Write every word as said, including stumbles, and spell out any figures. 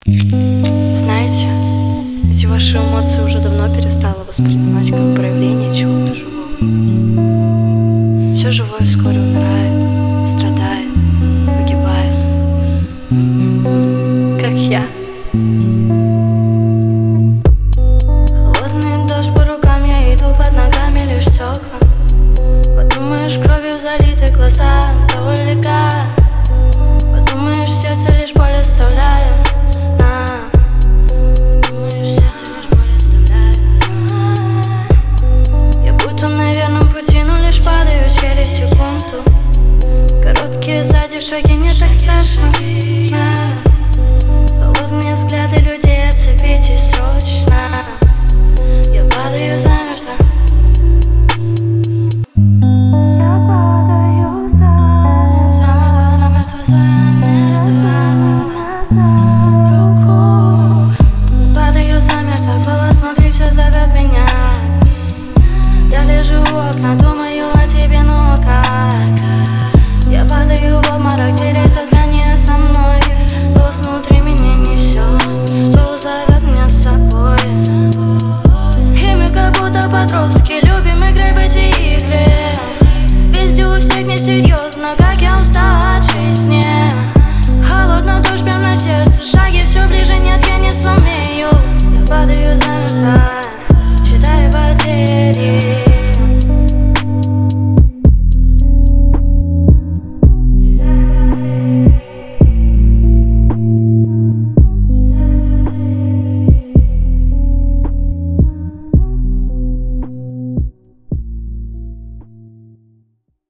Знаете, эти ваши эмоции уже давно перестала воспринимать как проявление чего-то живого. Все живое вскоре умирает, страдает, погибает, как я. Холодный дождь по рукам, я иду под ногами лишь стекла. Подумаешь, кровью залиты глаза, то увлекает.